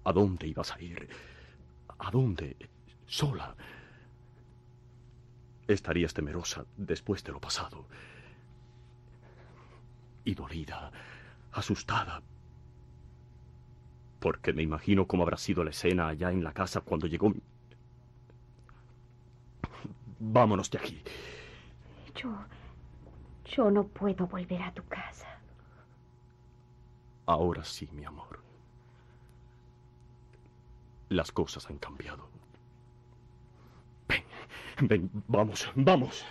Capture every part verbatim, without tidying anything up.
¿A dónde ibas a ir? ¿A dónde? Sola. Estarías temerosa después de lo pasado. Y dolida, asustada. Porque me imagino cómo habrá sido la escena allá en la casa cuando llegó mi... Vámonos de aquí. Yo... Yo no puedo volver a tu casa. Ahora sí, mi amor. Las cosas han cambiado. Ven, ven, vamos, vamos.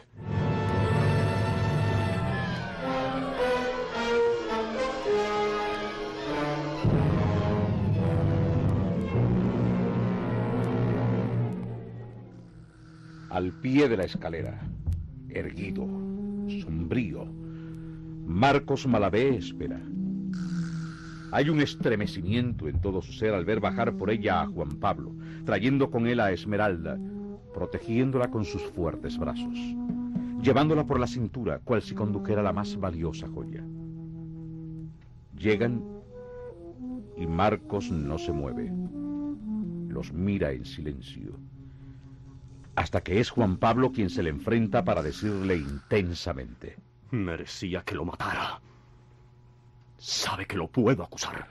Al pie de la escalera, erguido, sombrío, Marcos Malavé espera. Hay un estremecimiento en todo su ser al ver bajar por ella a Juan Pablo, trayendo con él a Esmeralda, protegiéndola con sus fuertes brazos, llevándola por la cintura, cual si condujera la más valiosa joya. Llegan y Marcos no se mueve. Los mira en silencio, hasta que es Juan Pablo quien se le enfrenta para decirle intensamente: Merecía que lo matara. Sabe que lo puedo acusar.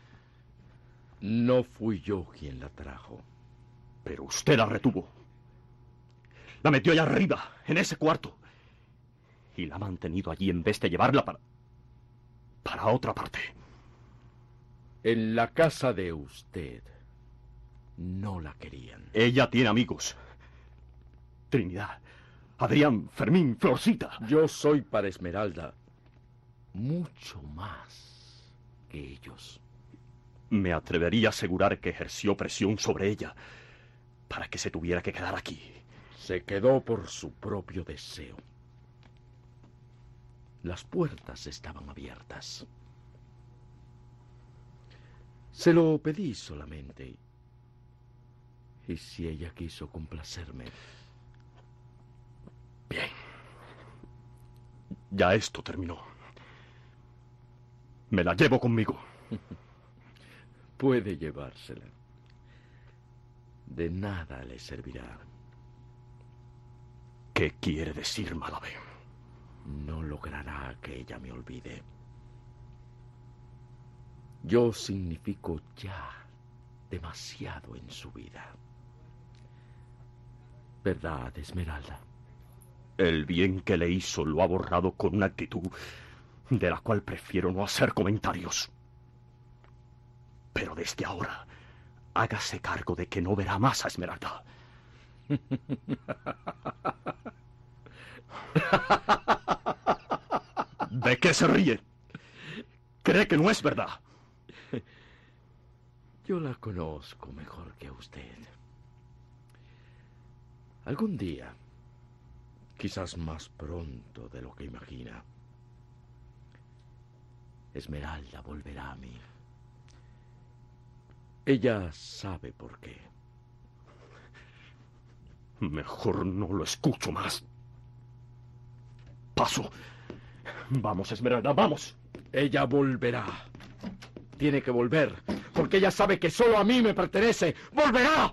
No fui yo quien la trajo. Pero usted la retuvo. La metió allá arriba, en ese cuarto. Y la ha mantenido allí en vez de llevarla para... para otra parte. En la casa de usted no la querían. Ella tiene amigos. Trinidad, Adrián, Fermín, Florcita. Yo soy para Esmeralda mucho más que ellos. Me atrevería a asegurar que ejerció presión sobre ella para que se tuviera que quedar aquí. Se quedó por su propio deseo. Las puertas estaban abiertas. Se lo pedí solamente. Y si ella quiso complacerme... Bien. Ya esto terminó. Me la llevo conmigo. Puede llevársela. De nada le servirá. ¿Qué quiere decir, Malavé? No logrará que ella me olvide. Yo significo ya demasiado en su vida. ¿Verdad, Esmeralda? El bien que le hizo lo ha borrado con una actitud de la cual prefiero no hacer comentarios. Pero desde ahora, hágase cargo de que no verá más a Esmeralda. ¿De qué se ríe? ¿Cree que no es verdad? Yo la conozco mejor que usted. Algún día, quizás más pronto de lo que imagina, Esmeralda volverá a mí. Ella sabe por qué. Mejor no lo escucho más. Paso. Vamos, Esmeralda, vamos. Ella volverá. Tiene que volver, porque ella sabe que solo a mí me pertenece. ¡Volverá!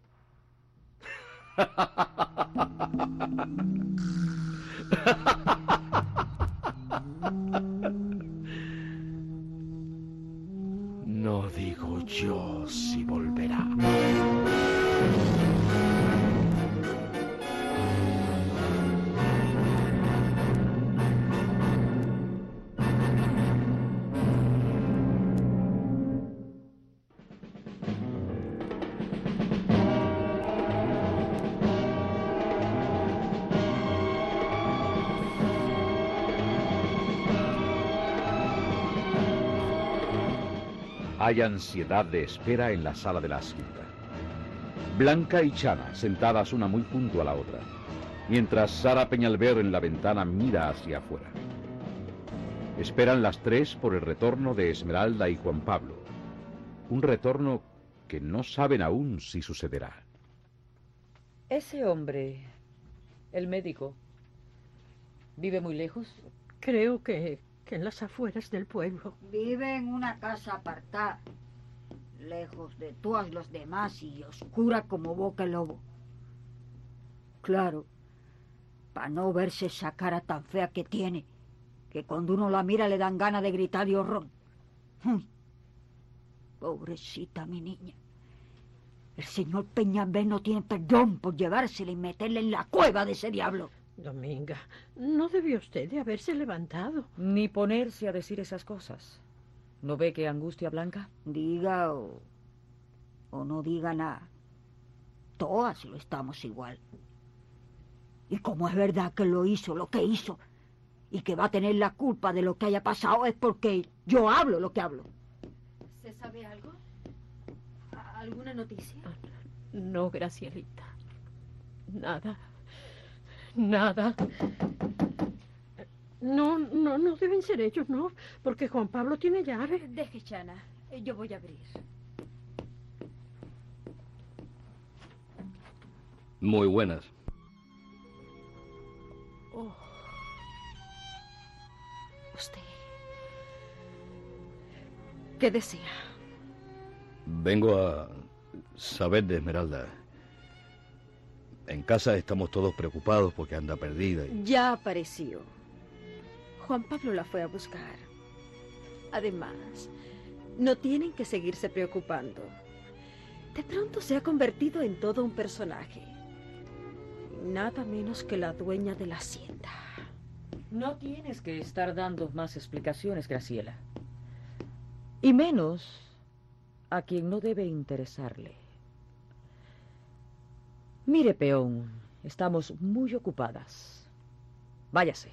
No digo yo si volverá. Hay ansiedad de espera en la sala de la hacienda. Blanca y Chana, sentadas una muy junto a la otra, mientras Sara Peñalver en la ventana mira hacia afuera. Esperan las tres por el retorno de Esmeralda y Juan Pablo. Un retorno que no saben aún si sucederá. Ese hombre, el médico, ¿vive muy lejos? Creo que, que en las afueras del pueblo. Vive en una casa apartada. lejos de todas las demás y oscura como boca de lobo. Claro, para no verse esa cara tan fea que tiene, que cuando uno la mira le dan ganas de gritar de horror. Pobrecita mi niña. El señor Peñalver no tiene perdón por llevársela y meterla en la cueva de ese diablo. Dominga, no debió usted de haberse levantado. Ni ponerse a decir esas cosas. ¿No ve que angustia Blanca? Diga o, o no diga nada. Todas lo estamos igual. Y como es verdad que lo hizo, lo que hizo, y que va a tener la culpa de lo que haya pasado, es porque yo hablo lo que hablo. ¿Se sabe algo? ¿Alguna noticia? No, Gracielita. Nada. Nada. No, no, no deben ser ellos, no, porque Juan Pablo tiene llave. Deje, Chana. Yo voy a abrir. Muy buenas. Oh. Usted. ¿Qué desea? Vengo a saber de Esmeralda. En casa estamos todos preocupados porque anda perdida. Y... Ya apareció. Juan Pablo la fue a buscar. Además, no tienen que seguirse preocupando. De pronto se ha convertido en todo un personaje. Nada menos que la dueña de la hacienda. No tienes que estar dando más explicaciones, Graciela. Y menos a quien no debe interesarle. Mire, peón, estamos muy ocupadas. Váyase.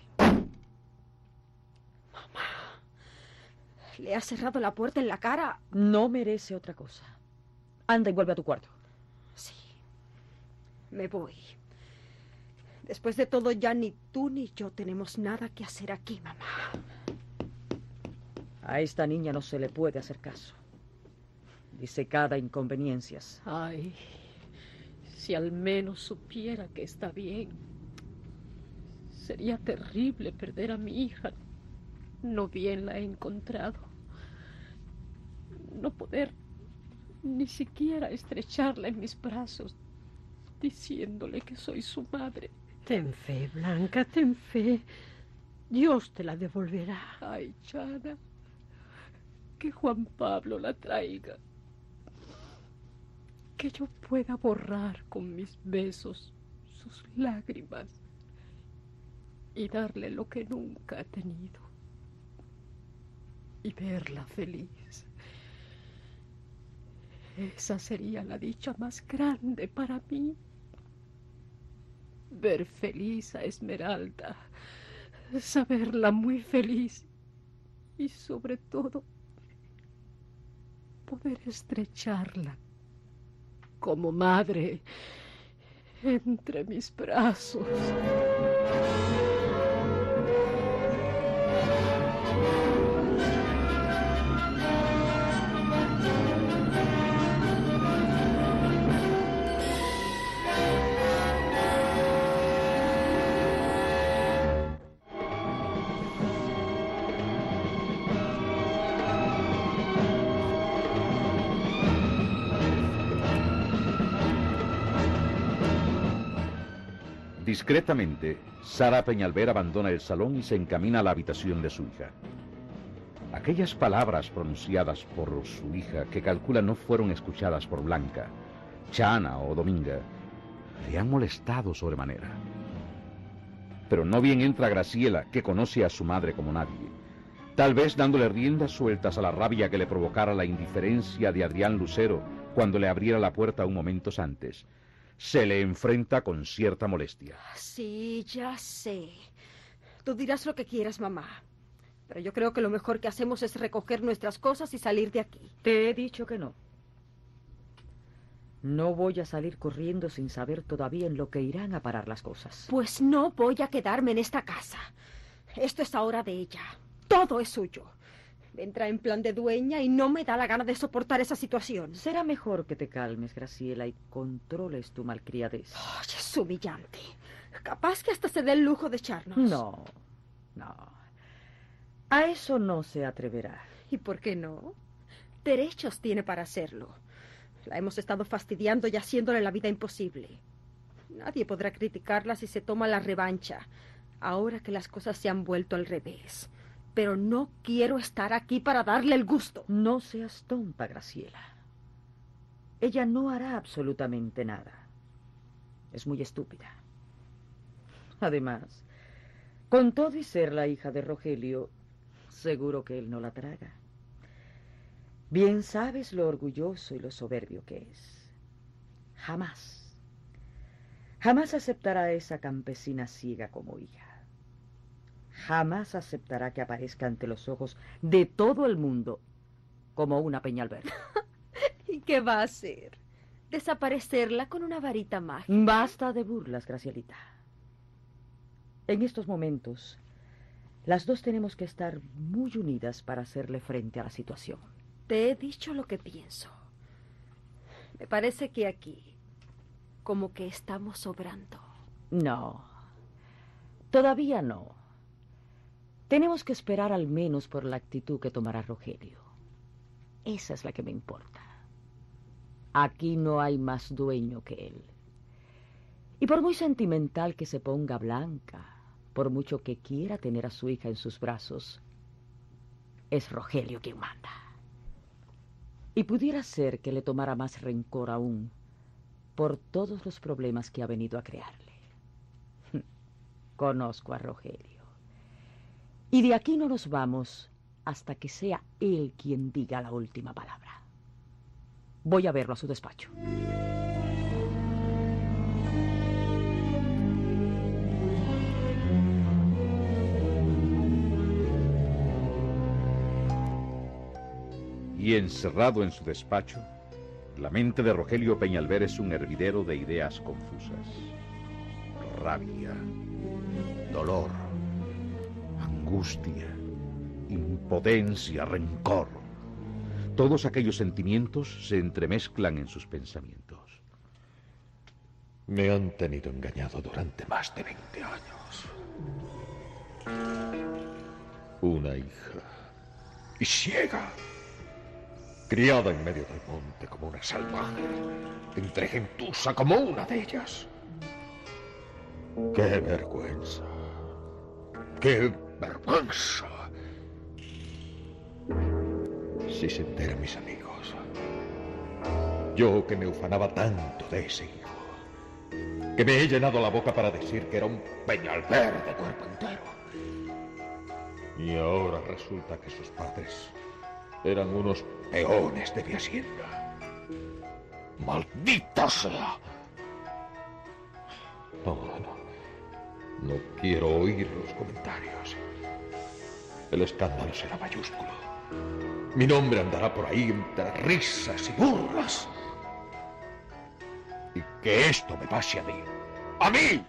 Mamá, ¿le ha cerrado la puerta en la cara? No merece otra cosa. Anda y vuelve a tu cuarto. Sí, me voy. Después de todo, ya ni tú ni yo tenemos nada que hacer aquí, mamá. A esta niña no se le puede hacer caso. Dice cada inconveniencias. Ay, si al menos supiera que está bien. Sería terrible perder a mi hija. No bien la he encontrado. No poder ni siquiera estrecharla en mis brazos, diciéndole que soy su madre. Ten fe, Blanca, ten fe. Dios te la devolverá. Ay, Chana, que Juan Pablo la traiga. Que yo pueda borrar con mis besos sus lágrimas y darle lo que nunca ha tenido y verla feliz. Esa sería la dicha más grande para mí. Ver feliz a Esmeralda, saberla muy feliz y sobre todo poder estrecharla como madre entre mis brazos. Discretamente, Sara Peñalver abandona el salón y se encamina a la habitación de su hija. Aquellas palabras pronunciadas por su hija, que calcula no fueron escuchadas por Blanca, Chana o Dominga, le han molestado sobremanera. Pero no bien entra Graciela, que conoce a su madre como nadie, tal vez dándole riendas sueltas a la rabia que le provocara la indiferencia de Adrián Lucero cuando le abriera la puerta un momentos antes. Se le enfrenta con cierta molestia. Sí, ya sé. Tú dirás lo que quieras, mamá. Pero yo creo que lo mejor que hacemos es recoger nuestras cosas y salir de aquí. Te he dicho que no. No voy a salir corriendo sin saber todavía en lo que irán a parar las cosas. Pues no voy a quedarme en esta casa. Esto es ahora de ella. Todo es suyo. Entra en plan de dueña y no me da la gana de soportar esa situación. Será mejor que te calmes, Graciela, y controles tu malcriadez. Oh, es humillante. Capaz que hasta se dé el lujo de echarnos. No, no. A eso no se atreverá. ¿Y por qué no? derechos tiene para hacerlo. La hemos estado fastidiando y haciéndole la vida imposible. Nadie podrá criticarla si se toma la revancha, ahora que las cosas se han vuelto al revés. Pero no quiero estar aquí para darle el gusto. No seas tonta, Graciela. Ella no hará absolutamente nada. Es muy estúpida. Además, con todo y ser la hija de Rogelio, seguro que él no la traga. Bien sabes lo orgulloso y lo soberbio que es. Jamás, jamás aceptará a esa campesina ciega como hija. Jamás aceptará que aparezca ante los ojos de todo el mundo como una Peñalver. ¿Y qué va a hacer? ¿Desaparecerla con una varita mágica? Basta de burlas, Gracielita. En estos momentos, las dos tenemos que estar muy unidas para hacerle frente a la situación. Te he dicho lo que pienso. Me parece que aquí, como que estamos sobrando. No, todavía no. Tenemos que esperar al menos por la actitud que tomará Rogelio. Esa es la que me importa. Aquí no hay más dueño que él. Y por muy sentimental que se ponga Blanca, por mucho que quiera tener a su hija en sus brazos, es Rogelio quien manda. Y pudiera ser que le tomara más rencor aún por todos los problemas que ha venido a crearle. Conozco a Rogelio. Y de aquí no nos vamos hasta que sea él quien diga la última palabra. Voy a verlo a su despacho. Y encerrado en su despacho, la mente de Rogelio Peñalver es un hervidero de ideas confusas. Rabia, dolor, angustia, impotencia, rencor. Todos aquellos sentimientos se entremezclan en sus pensamientos. Me han tenido engañado durante más de veinte años. Una hija. Y ciega. Criada en medio del monte como una salvaje. Entre gentuza como una de ellas. ¡Qué vergüenza! ¡Qué vergüenza! Si se enteran mis amigos. Yo que me ufanaba tanto de ese hijo. Que me he llenado la boca para decir que era un Peñalver de cuerpo entero. Y ahora resulta que sus padres eran unos peones de mi hacienda. ¡Maldita sea! No, no. No quiero oír los comentarios. El escándalo será mayúsculo. Mi nombre andará por ahí entre risas y burlas. Y que esto me pase a mí. ¡A mí!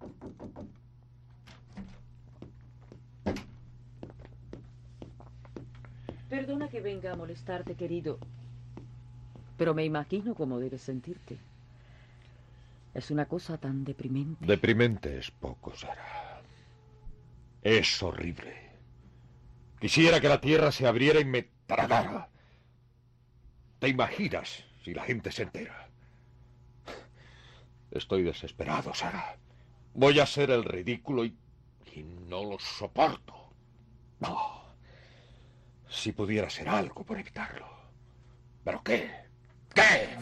Perdona que venga a molestarte, querido, pero me imagino cómo debes sentirte. Es una cosa tan deprimente. Deprimente es poco, Sara. Es horrible. Quisiera que la tierra se abriera y me tragara. ¿Te imaginas si la gente se entera? Estoy desesperado, Sara. Voy a hacer el ridículo y, y no lo soporto. No. Si pudiera hacer algo por evitarlo. ¿Pero qué? ¿Qué?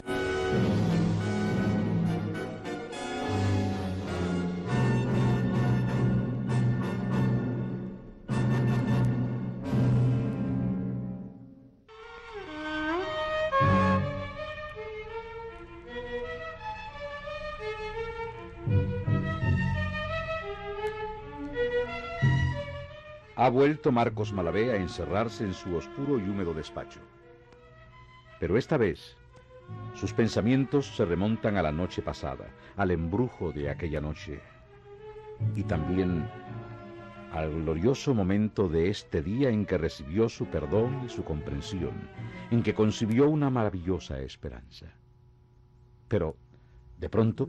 Ha vuelto Marcos Malavé a encerrarse en su oscuro y húmedo despacho. Pero esta vez, sus pensamientos se remontan a la noche pasada, al embrujo de aquella noche, y también al glorioso momento de este día en que recibió su perdón y su comprensión, en que concibió una maravillosa esperanza. Pero, de pronto,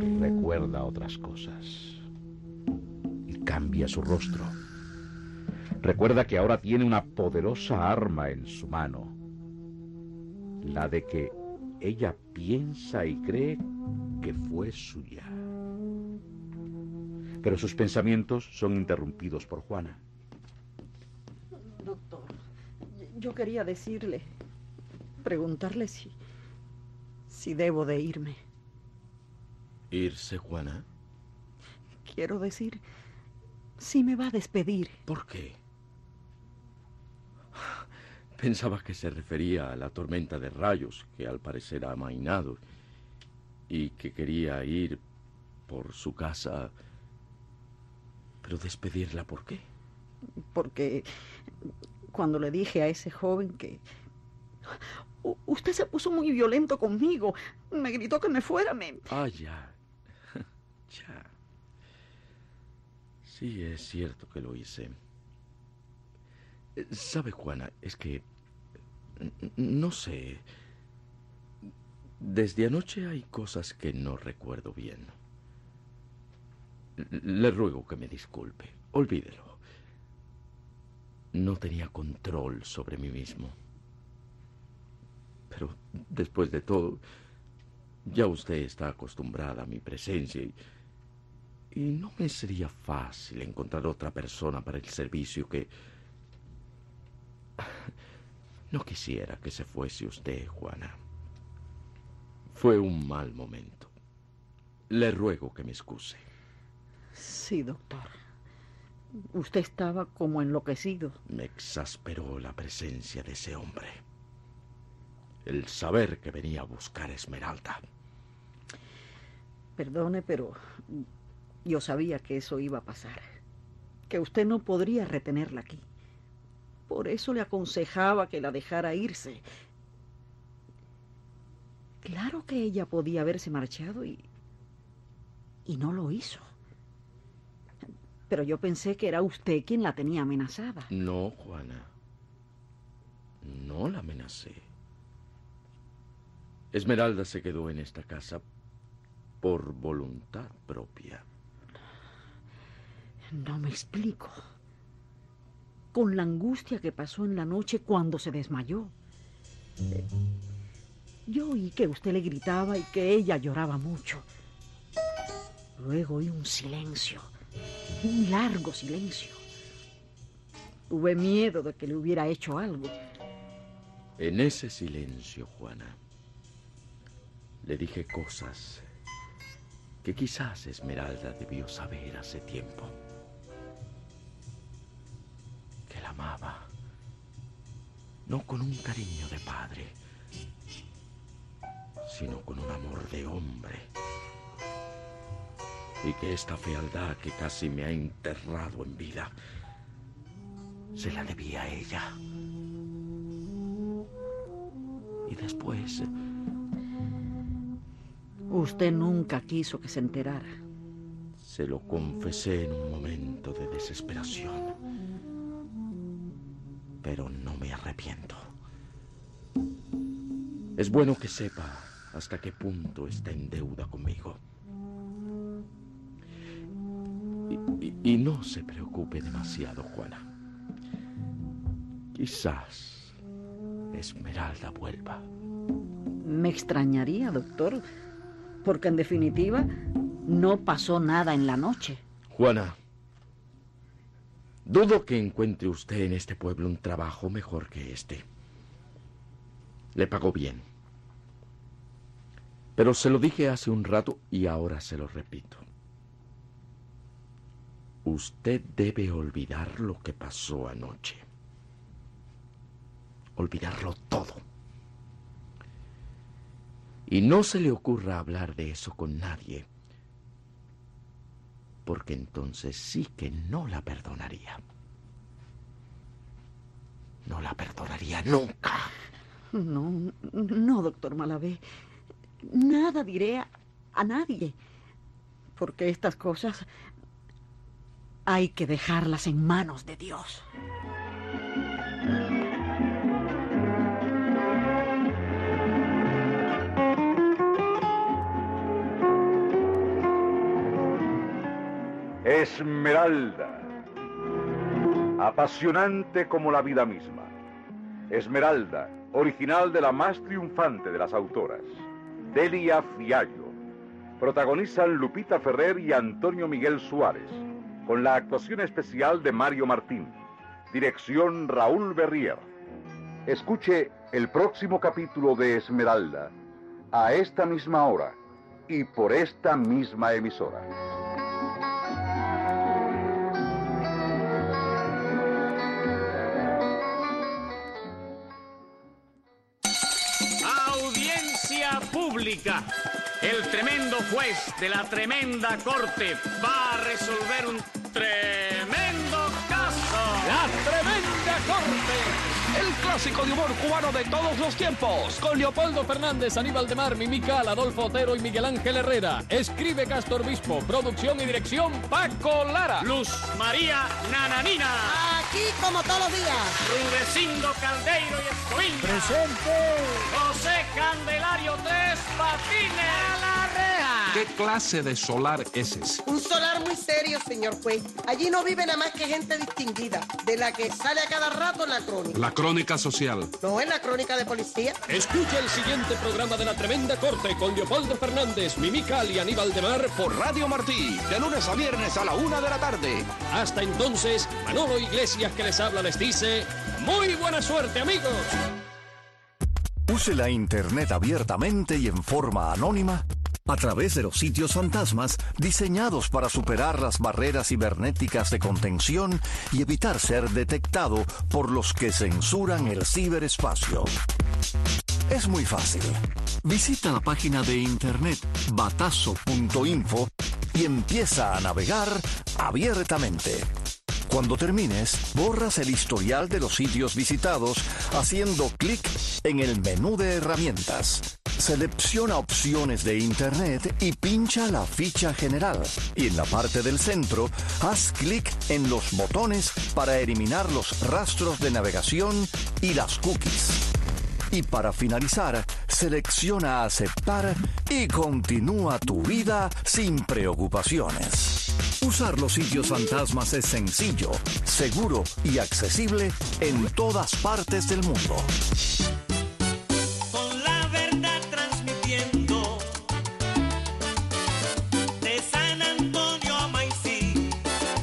recuerda otras cosas. Cambia su rostro. Recuerda que ahora tiene una poderosa arma en su mano. La de que ella piensa y cree que fue suya. Pero sus pensamientos son interrumpidos por Juana. Doctor, yo quería decirle, preguntarle si, si debo de irme. ¿Irse, Juana? Quiero decir, si me va a despedir. ¿Por qué? Pensaba que se refería a la tormenta de rayos que al parecer ha amainado y que quería ir por su casa. Pero despedirla, ¿por qué? Porque cuando le dije a ese joven que... U- usted se puso muy violento conmigo. Me gritó que me fuera, me... Ah, ya. Ya. Sí, es cierto que lo hice. ¿Sabe, Juana? Es que... No sé. Desde anoche hay cosas que no recuerdo bien. Le ruego que me disculpe. Olvídelo. No tenía control sobre mí mismo. Pero después de todo, ya usted está acostumbrada a mi presencia y, y no me sería fácil encontrar otra persona para el servicio que... No quisiera que se fuese usted, Juana. Fue un mal momento. Le ruego que me excuse. Sí, doctor. Usted estaba como enloquecido. Me exasperó la presencia de ese hombre. El saber que venía a buscar a Esmeralda. Perdone, pero yo sabía que eso iba a pasar. Que usted no podría retenerla aquí. Por eso le aconsejaba que la dejara irse. Claro que ella podía haberse marchado y... y no lo hizo. Pero yo pensé que era usted quien la tenía amenazada. No, Juana. No la amenacé. Esmeralda se quedó en esta casa por voluntad propia. No me explico. Con la angustia que pasó en la noche cuando se desmayó. Eh, yo oí que usted le gritaba y que ella lloraba mucho. Luego oí un silencio, un largo silencio. Tuve miedo de que le hubiera hecho algo. En ese silencio, Juana, le dije cosas que quizás Esmeralda debió saber hace tiempo. Que la amaba, no con un cariño de padre, sino con un amor de hombre. Y que esta fealdad que casi me ha enterrado en vida se la debía a ella. Y después... Usted nunca quiso que se enterara. Se lo confesé en un momento de desesperación. Pero no me arrepiento. Es bueno que sepa hasta qué punto está en deuda conmigo. Y, y, y no se preocupe demasiado, Juana. Quizás Esmeralda vuelva. Me extrañaría, doctor, porque en definitiva no pasó nada en la noche. Juana, dudo que encuentre usted en este pueblo un trabajo mejor que este. Le pagó bien. Pero se lo dije hace un rato y ahora se lo repito. Usted debe olvidar lo que pasó anoche. Olvidarlo todo. Y no se le ocurra hablar de eso con nadie, porque entonces sí que no la perdonaría. No la perdonaría nunca. No, no, doctor Malavé. Nada diré a, a nadie, porque estas cosas hay que dejarlas en manos de Dios. Esmeralda, apasionante como la vida misma. Esmeralda, original de la más triunfante de las autoras, Delia Fiallo. Protagonizan Lupita Ferrer y Antonio Miguel Suárez, con la actuación especial de Mario Martín. Dirección Raúl Berrier. Escuche el próximo capítulo de Esmeralda a esta misma hora y por esta misma emisora. Audiencia pública. El tremendo juez de la tremenda corte va a resolver un tremendo caso. La Tremenda Corte. El clásico de humor cubano de todos los tiempos. Con Leopoldo Fernández, Aníbal de Mar, Mimical, Adolfo Otero y Miguel Ángel Herrera. Escribe Castor Bispo. Producción y dirección Paco Lara. Luz María Nananina. Aquí como todos los días. Rudecindo Caldeiro y Escoviña. Presente. José Candelario Tres Patines. A la reja. ¿Qué clase de solar es ese? Un solar muy serio, señor juez. Allí no vive nada más que gente distinguida, de la que sale a cada rato en la crónica. La crónica social. No es la crónica de policía. Escucha el siguiente programa de La Tremenda Corte con Leopoldo Fernández, Mimical y Aníbal de Mar por Radio Martí, de lunes a viernes a la una de la tarde. Hasta entonces, Manolo Iglesias que les habla les dice, muy buena suerte, amigos. Use la Internet abiertamente y en forma anónima a través de los sitios fantasmas diseñados para superar las barreras cibernéticas de contención y evitar ser detectado por los que censuran el ciberespacio. Es muy fácil. Visita la página de internet batazo punto info y empieza a navegar abiertamente. Cuando termines, borras el historial de los sitios visitados haciendo clic en el menú de herramientas. Selecciona opciones de Internet y pincha la ficha general. Y en la parte del centro, haz clic en los botones para eliminar los rastros de navegación y las cookies. Y para finalizar, selecciona aceptar y continúa tu vida sin preocupaciones. Usar los sitios fantasmas es sencillo, seguro y accesible en todas partes del mundo. Con la verdad transmitiendo de San Antonio a Maicí.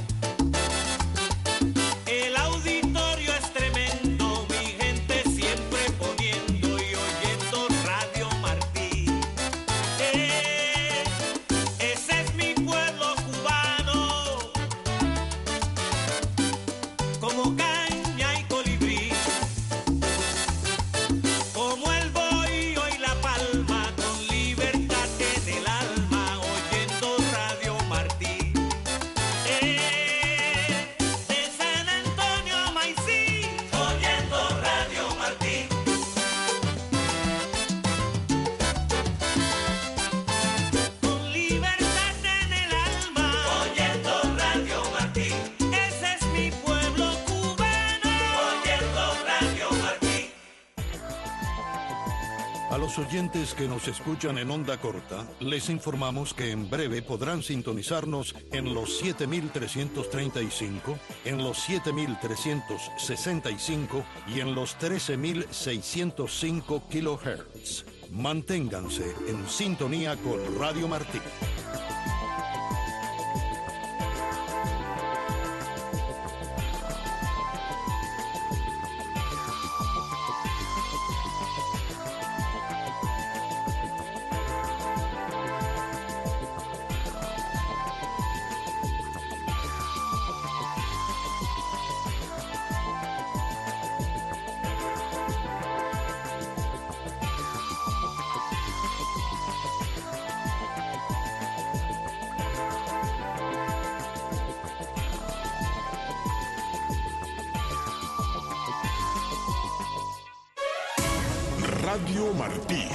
El auditorio es tremendo, mi gente siempre poniendo y oyendo Radio Martí. Eh, ese es mi pueblo cubano, como caña y colibrí, como el bohío y la palma, con libertad en el alma, oyendo Radio Martí. Eh, de San Antonio a Maicí, oyendo Radio Martí. Con libertad en el alma, oyendo Radio Martí. Ese es mi pueblo cubano, oyendo Radio Martí. A los oyentes que nos escuchan en onda corta, les informamos que en breve podrán sintonizarnos en los siete mil trescientos treinta y cinco, en los siete mil trescientos sesenta y cinco y en los trece mil seiscientos cinco kilohertz. Manténganse en sintonía con Radio Martí. Radio Martí.